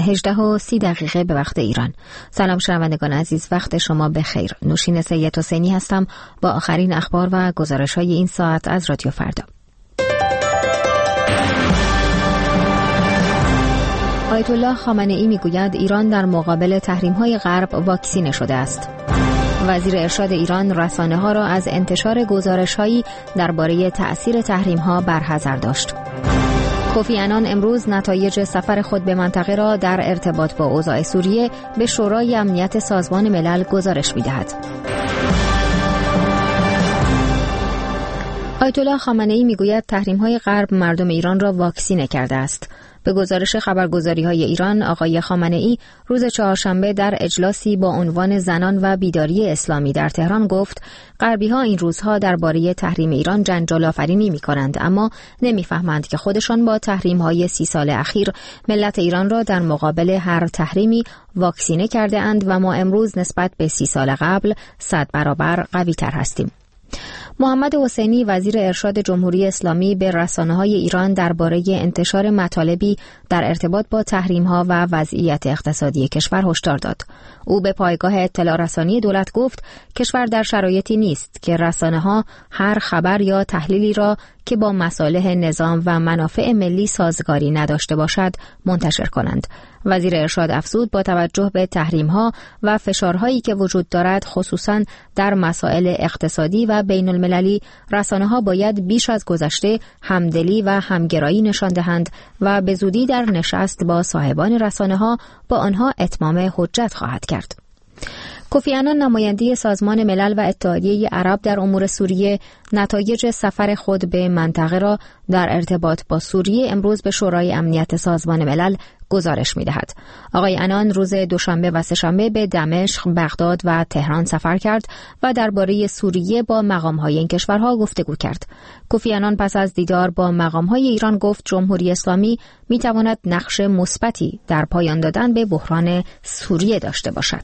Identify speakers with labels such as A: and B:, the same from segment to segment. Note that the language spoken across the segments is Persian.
A: 18:30 به وقت ایران. سلام شنوندگان عزیز، وقت شما بخیر. نوشین سید حسینی هستم با آخرین اخبار و گزارش‌های این ساعت از رادیو فردا. آیت الله خامنه‌ای میگوید ایران در مقابل تحریم‌های غرب واکسینه شده است. وزیر ارشاد ایران رسانه‌ها را از انتشار گزارش‌هایی درباره تأثیر تحریم‌ها برحذر داشت. کوفی عنان امروز نتایج سفر خود به منطقه را در ارتباط با اوضاع سوریه به شورای امنیت سازمان ملل گزارش می‌دهد. آیت الله خامنه‌ای میگوید تحریم‌های غرب مردم ایران را واکسینه کرده است. به گزارش خبرگزاری‌های ایران، آقای خامنه‌ای روز چهارشنبه در اجلاسی با عنوان زنان و بیداری اسلامی در تهران گفت غربی‌ها این روزها درباره تحریم ایران جنجال آفرینی می‌کنند، اما نمی‌فهمند که خودشان با تحریم‌های 30 سال اخیر ملت ایران را در مقابل هر تحریمی واکسینه کرده اند و ما امروز نسبت به 30 سال قبل 100 برابر قوی‌تر هستیم. محمد حسینی وزیر ارشاد جمهوری اسلامی به رسانه‌های ایران درباره انتشار مطالبی در ارتباط با تحریم‌ها و وضعیت اقتصادی کشور هشدار داد. او به پایگاه اطلاع رسانی دولت گفت کشور در شرایطی نیست که رسانه‌ها هر خبر یا تحلیلی را که با مصالح نظام و منافع ملی سازگاری نداشته باشد منتشر کنند. وزیر ارشاد افزود با توجه به تحریم‌ها و فشارهایی که وجود دارد خصوصاً در مسائل اقتصادی و بین المللی، رسانه‌ها باید بیش از گذشته همدلی و همگرایی نشان دهند و به زودی در نشست با صاحبان رسانه‌ها با آنها اتمام حجت خواهد کرد. کوفی عنان نماینده سازمان ملل و اتحادیه عرب در امور سوریه نتایج سفر خود به منطقه را در ارتباط با سوریه امروز به شورای امنیت سازمان ملل گزارش می‌دهد. آقای عنان روز دوشنبه و سه‌شنبه به دمشق، بغداد و تهران سفر کرد و درباره سوریه با مقام‌های این کشورها گفتگو کرد. کوفی عنان پس از دیدار با مقام‌های ایران گفت جمهوری اسلامی می‌تواند نقش مثبتی در پایان دادن به بحران سوریه داشته باشد.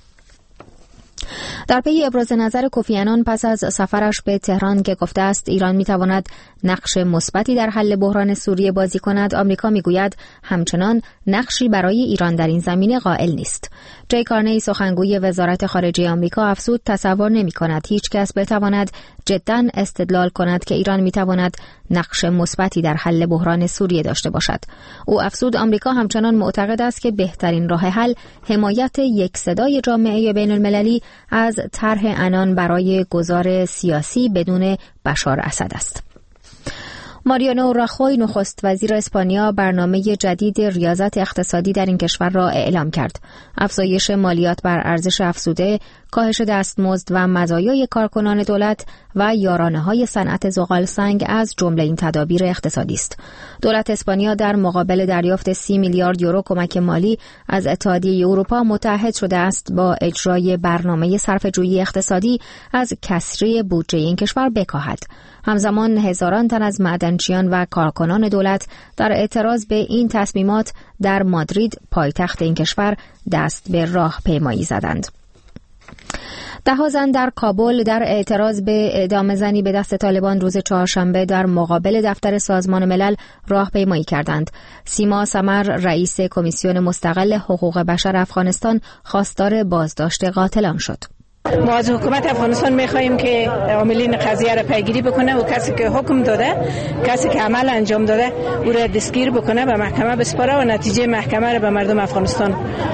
A: در پی ابراز نظر کوفی عنان پس از سفرش به تهران که گفته است ایران میتواند نقش مثبتی در حل بحران سوریه بازی کند، آمریکا میگوید همچنان نقشی برای ایران در این زمینه قائل نیست. جی کارنی سخنگوی وزارت خارجه آمریکا افزود تصور نمی‌کند هیچ کس بتواند جداً استدلال کند که ایران میتواند نقش مثبتی در حل بحران سوریه داشته باشد. او افزود آمریکا همچنان معتقد است که بهترین راه حل حمایت یک صدای جامعه بین المللی از طرح عنان برای گذار سیاسی بدون بشار اسد است. ماریانو راخوی نخست وزیر اسپانیا برنامه جدید ریاضت اقتصادی در این کشور را اعلام کرد. افزایش مالیات بر ارزش افزوده، کاهش دستمزد و مزایای کارکنان دولت و یارانه‌های صنعت زغال سنگ از جمله این تدابیر اقتصادی است. دولت اسپانیا در مقابل دریافت 30 میلیارد یورو کمک مالی از اتحادیه اروپا متعهد شده است با اجرای برنامه صرفه‌جویی اقتصادی از کسری بودجه این کشور بکاهد. همزمان هزاران تن از معدنچیان و کارکنان دولت در اعتراض به این تصمیمات در مادرید، پایتخت این کشور، دست به راهپیمایی زدند. ده زن در کابل در اعتراض به اعدام زنی به دست طالبان روز چهارشنبه در مقابل دفتر سازمان ملل راهپیمایی کردند. سیما سمر، رئیس کمیسیون مستقل حقوق بشر افغانستان، خواستار بازداشت قاتلان شد.
B: ما از حکومت افغانستان می‌خواهیم که عاملین قضیه را پیگیری بکنه و کسی که حکم داده، کسی که عمل انجام داده او را دستگیر بکنه، به محکمه بسپاره و نتیجه محکمه را به مردم افغانستان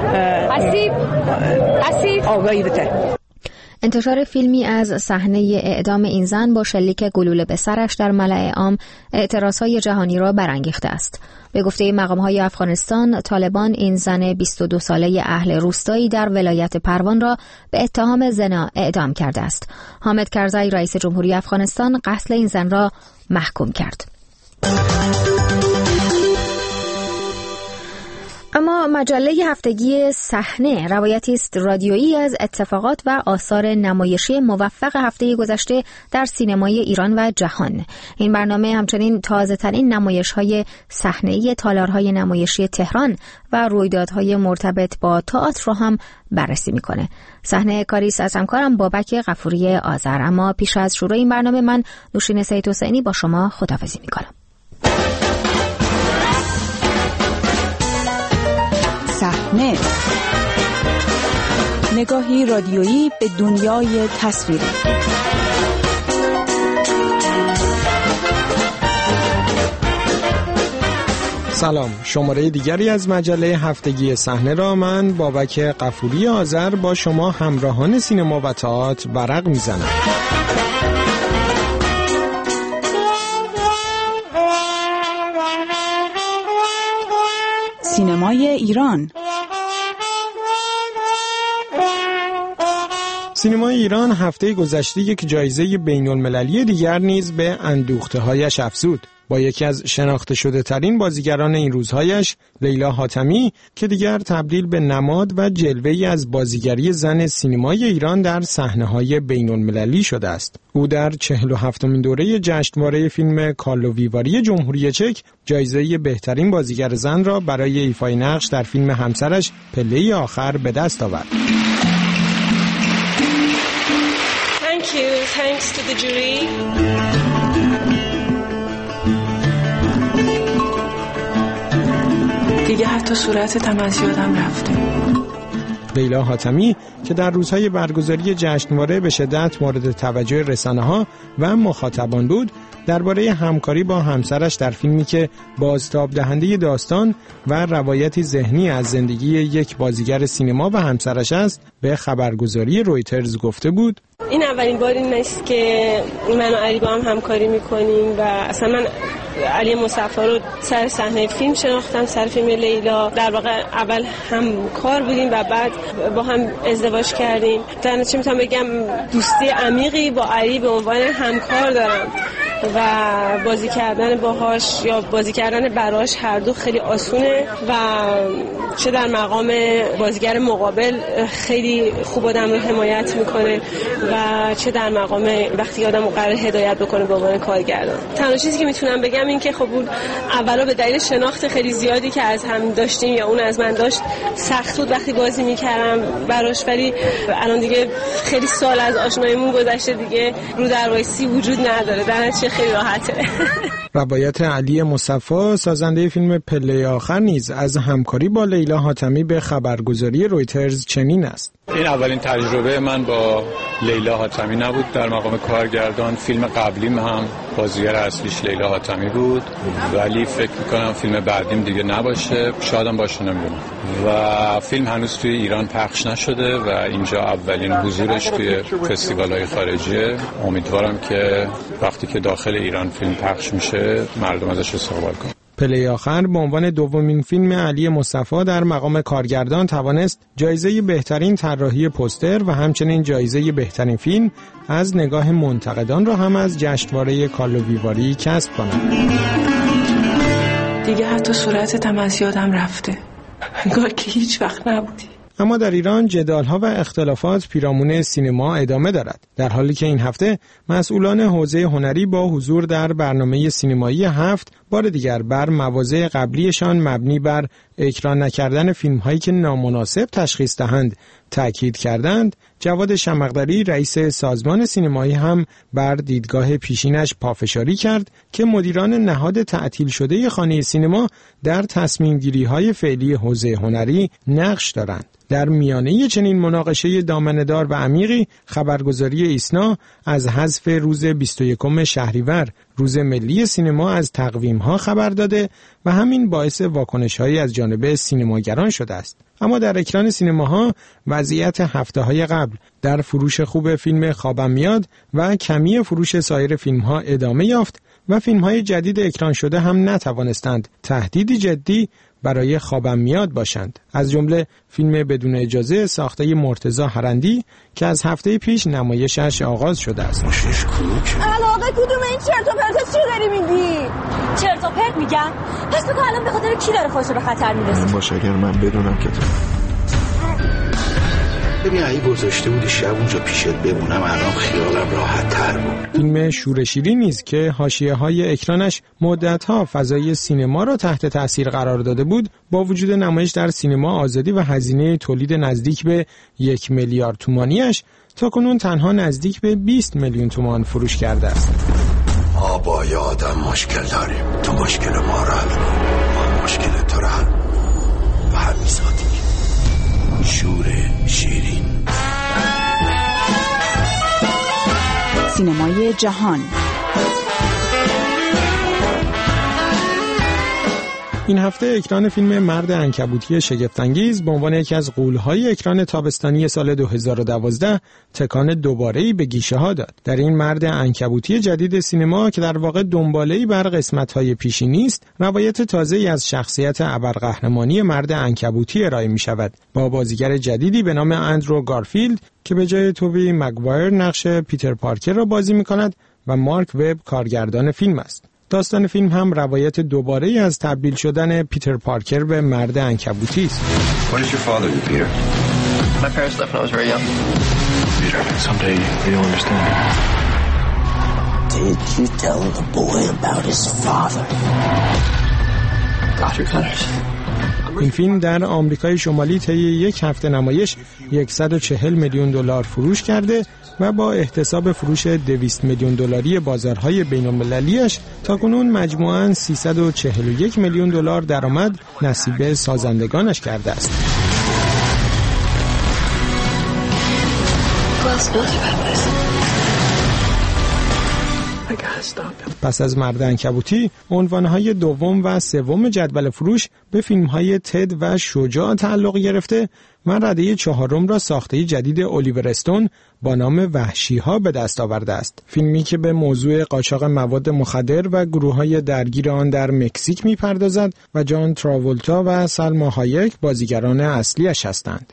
B: آگاهی بده.
A: انتشار فیلمی از صحنه اعدام این زن با شلیک گلوله به سرش در ملأ عام اعتراضهای جهانی را برانگیخته است. به گفته مقام‌های افغانستان، طالبان این زن 22 ساله اهل روستایی در ولایت پروان را به اتهام زنا اعدام کرده است. حامد کرزی رئیس جمهوری افغانستان قتل این زن را محکوم کرد. اما مجله هفتگی صحنه روایتی است رادیویی از اتفاقات و آثار نمایشی موفق هفته گذشته در سینمای ایران و جهان. این برنامه همچنین تازه‌ترین نمایش‌های صحنه‌ای تالارهای نمایشی تهران و رویدادهای مرتبط با تئاتر را هم بررسی می‌کنه. صحنه کاریست از همکارم بابک غفوری آذر. اما پیش از شروع این برنامه من نوشین سید حسینی با شما خداحافظی می‌کنم.
C: صحنه، نگاهی رادیویی به دنیای تصویری.
D: سلام، شماره دیگری از مجله هفتگی صحنه را من بابک غفوری آذر با شما همراهان سینما و تئاتر ورق میزنم.
C: سینمای ایران.
D: سینمای ایران هفته گذشته یک جایزه بین‌المللی دیگر نیز به اندوخته‌هایش افزود. با یکی از شناخته شده ترین بازیگران این روزهایش، لیلا حاتمی، که دیگر تبدیل به نماد و جلوه‌ای از بازیگری زن سینمای ایران در صحنه‌های بین‌المللی شده است. او در 47مین دوره جشنواره فیلم کارلووی جمهوری چک جایزه بهترین بازیگر زن را برای ایفای نقش در فیلم همسرش پله آخر به دست آورد.
E: Thanks to the jury. دیگه حتی صورتت هم از یادم رفته.
D: لیلا حاتمی که در روزهای برگزاری جشنواره به شدت مورد توجه رسانه‌ها و مخاطبان بود، درباره همکاری با همسرش در فیلمی که بازتاب دهنده داستان و روایتی ذهنی از زندگی یک بازیگر سینما و همسرش است، به خبرگزاری رویترز گفته بود:
E: این اولین بار نیست که من و علی با هم همکاری میکنیم و اصلا من علی مصطفی رو سر صحنه فیلم شناختم، سر فیلم لیلا. در واقع اول هم کار بودیم و بعد با هم ازدواج کردیم. در نتیجه میتونم بگم دوستی عمیقی با علی به عنوان همکار دارم و بازی کردن باهاش یا بازی کردن براش هر دو خیلی آسونه و چه در مقام بازیگر مقابل خیلی خوب آدم رو حمایت میکنه و چه در مقام وقتی آدم رو قرار هدایت بکنه به عنوان کارگردان. تنها چیزی که میتونم بگم این که خب اون اولا به دلیل شناخت خیلی زیادی که از هم داشتیم یا اون از من داشت سخت بود وقتی بازی میکردم براش، ولی الان دیگه خیلی سال از آشناییمون گذشته، دیگه رو در وایسی وجود نداره، در نتیجه خیلی راحته.
D: روایت علی مصطفی سازنده فیلم پله آخر نیز از همکاری با لیلا حاتمی به خبرگزاری رویترز چنین است:
F: این اولین تجربه من با لیلا حاتمی نبود در مقام کارگردان. فیلم قبلیم هم بازیگر اصلیش لیلا حاتمی بود، ولی فکر میکنم فیلم بعدیم دیگه نباشه، شایدم باشه، نمیدونم. و فیلم هنوز توی ایران پخش نشده و اینجا اولین حضورش توی فستیوال‌های خارجیه. امیدوارم که وقتی که داخل ایران فیلم پخش میشه مردم ازش استقبال کنن.
D: پله آخر به عنوان دومین فیلم علی مصطفی در مقام کارگردان توانست جایزه بهترین طراحی پوستر و همچنین جایزه بهترین فیلم از نگاه منتقدان را هم از جشنواره کارلووی کسب کند.
E: دیگه حتی صورتت هم از یادم رفته، انگار که هیچ وقت نبودی.
D: اما در ایران جدال‌ها و اختلافات پیرامون سینما ادامه دارد، در حالی که این هفته مسئولان حوزه هنری با حضور در برنامه سینمایی هفت بار دیگر بر مواضع قبلیشان مبنی بر اکران نکردن فیلم‌هایی که نامناسب تشخیص دهند تأکید کردند. جواد شمقدری رئیس سازمان سینمایی هم بر دیدگاه پیشینش پافشاری کرد که مدیران نهاد تعطیل شده خانه سینما در تصمیم‌گیری‌های فعلی حوزه هنری نقش دارند. در میانه چنین مناقشه دامنه‌دار و عمیقی، خبرگزاری ایسنا از حذف روز 21 شهریور روز ملی سینما از تقویم‌ها خبر داده و همین باعث واکنش‌هایی از جانب سینماگران شده است. اما در اکران سینماها وضعیت هفته‌های قبل در فروش خوب فیلم خوابم میاد و کمی فروش سایر فیلم‌ها ادامه یافت و فیلم‌های جدید اکران شده هم نتوانستند تهدیدی جدی برای خوابم میاد باشند، از جمله فیلم بدون اجازه ساخته مرتضی هرندی که از هفته پیش نمایشش آغاز شده است.
G: علاقه کدوم این چرت و پرت چی داری میگی؟ چرت و پرت میگم؟ پس بگو الان به خاطر کی داره خودشو به خطر میرسه؟
H: باشه اگر من بدونم که تو ببین اگه گذاشته بودی شب اونجا پیشت بمونم الان خیالم راحت تر بود.
D: فیلم شورشیری نیز که حاشیه‌های اکرانش مدت‌ها فضای سینما را تحت تاثیر قرار داده بود، با وجود نمایش در سینما آزادی و هزینه تولید نزدیک به 1 میلیارد تومانیش تاکنون تنها نزدیک به 20 میلیون تومان فروش کرده است.
H: ما با یه آدم مشکل داریم، تو مشکل ما رو حل کن، ما مشکل تو رو حل و همین سادگی.
C: دنیای جهان.
D: این هفته اکران فیلم مرد عنکبوتی شگفت‌انگیز به عنوان یکی از غول‌های اکران تابستانی سال 2012 تکان دوباره‌ای به گیشه‌ها داد. در این مرد عنکبوتی جدید سینما که در واقع دنباله‌ای بر قسمت‌های پیشینی است، روایت تازه‌ای از شخصیت ابرقهرمانی مرد عنکبوتی ارائه می‌شود با بازیگر جدیدی به نام اندرو گارفیلد که به جای توبی مگوایر نقش پیتر پارکر را بازی می‌کند و مارک وب کارگردان فیلم است. داستان فیلم هم روایت دوباره‌ای از تبدیل شدن پیتر پارکر به مرد عنکبوتی است.
I: What did your father do, Peter?
J: My parents left when I was very young.
I: Peter, someday you'll understand.
K: Did you tell the boy about his father?
J: Dr. Cutters.
D: این فیلم در آمریکای شمالی طی یک هفته نمایش 140 میلیون دلار فروش کرده و با احتساب فروش 200 میلیون دلاری بازارهای بین‌المللیش تاکنون مجموعاً 341 میلیون دلار درآمد نصیب سازندگانش کرده است. پس از مرد عنکبوتی، عنوانهای دوم و سوم جدول فروش به فیلم‌های تد و شجاع تعلق گرفته و رده چهارم را ساخته جدید الیور استون با نام وحشی‌ها به دست آورده است. فیلمی که به موضوع قاچاق مواد مخدر و گروه‌های درگیر آن در مکزیک می‌پردازد و جان تراولتا و سلما هایک بازیگران اصلیش هستند.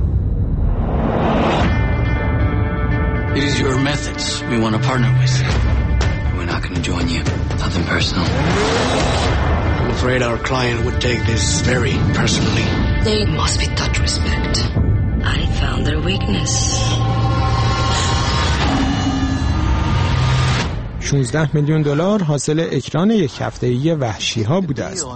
L: It is your methods we want to partner with. We're not going to join you. Nothing personal.
M: I'm afraid our client would take this very personally.
N: They must be taught respect. I found their weakness.
D: 16 میلیون دلار حاصل اکران یک هفته‌ای وحشی‌ها بوده است.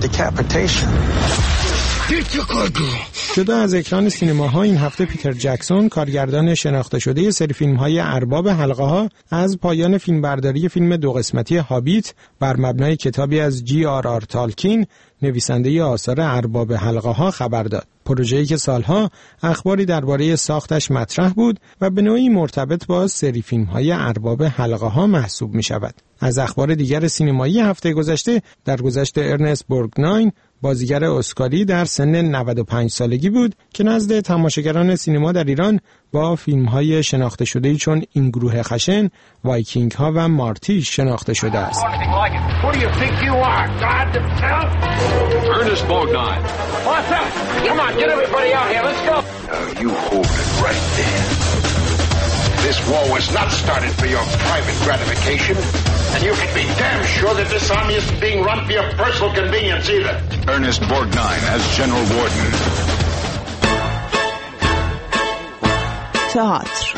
D: جدا از اکران سینماها، این هفته پیتر جکسون، کارگردان شناخته شده سری فیلم‌های ارباب حلقه‌ها، از پایان فیلمبرداری فیلم دو قسمتی هابیت بر مبنای کتابی از J.R.R. تالکین، نویسنده آثار ارباب حلقه‌ها، خبر داد. پروژه‌ای که سالها اخباری درباره ساختش مطرح بود و به نوعی مرتبط با سری فیلم‌های ارباب حلقه‌ها محسوب می‌شود. از اخبار دیگر سینمایی هفته گذشته، درگذشت ارنست بورگناین، بازیگر اسکاری در سن 95 سالگی بود که نزد تماشاگران سینما در ایران با فیلم‌های شناخته شده‌ای چون این گروه خشن، وایکینگ‌ها و مارتی شناخته شده است.
O: Ernest Borgnine. What's up? Come on, get everybody out here. Let's go.
H: You hold it right there. This war was not started for your private gratification, and you can be damn sure that this army isn't being run for your personal convenience either.
I: Ernest Borgnine as General Warden.
C: تئاتر.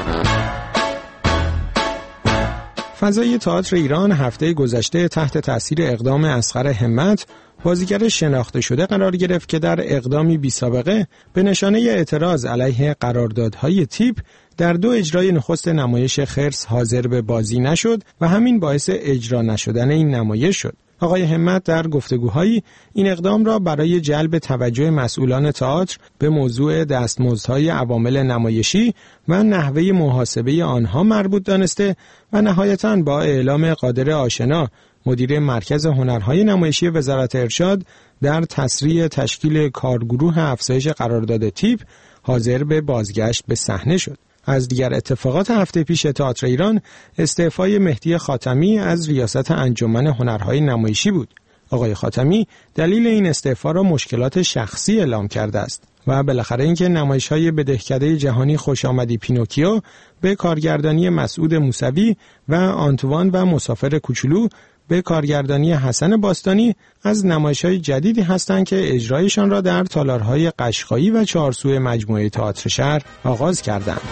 D: فضای تئاتر ایران هفته گذشته تحت تاثیر اقدام اصغر همت، بازیگر شناخته شده قرار گرفت که در اقدامی بی‌سابقه به نشانه اعتراض علیه قراردادهای تیپ در 2 اجرای نخست نمایش خرس حاضر به بازی نشد و همین باعث اجرا نشدن این نمایش شد. آقای همت در گفتگوهایی این اقدام را برای جلب توجه مسئولان تئاتر به موضوع دستمزدهای عوامل نمایشی و نحوه محاسبه آنها مربوط دانسته و نهایتاً با اعلام قادر آشنا، مدیر مرکز هنرهای نمایشی وزارت ارشاد، در تسریع تشکیل کارگروه افزایش قرارداد تیپ حاضر به بازگشت به صحنه شد. از دیگر اتفاقات هفته پیش تئاتر ایران، استعفای مهدی خاتمی از ریاست انجمن هنرهای نمایشی بود. آقای خاتمی دلیل این استعفا را مشکلات شخصی اعلام کرده است و بالاخره اینکه نمایش‌های به دهکده جهانی خوش آمدی پینوکیو به کارگردانی مسعود موسوی و آنتوان و مسافر کوچولو به کارگردانی حسن باستانی از نمایش‌های جدیدی هستند که اجرایشان را در تالارهای قشقایی و چهارسوی مجموعه تئاتر شهر آغاز کردند.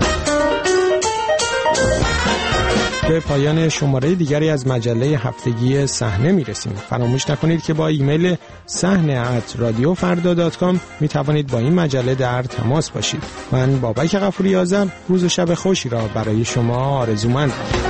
D: به پایان شماره دیگری از مجله هفتگی صحنه میرسیم. فراموش نکنید که با ایمیل sahne@radiofarda.com می توانید با این مجله در تماس باشید. من بابک غفوری آذر روز و شب خوشی را برای شما آرزومندم.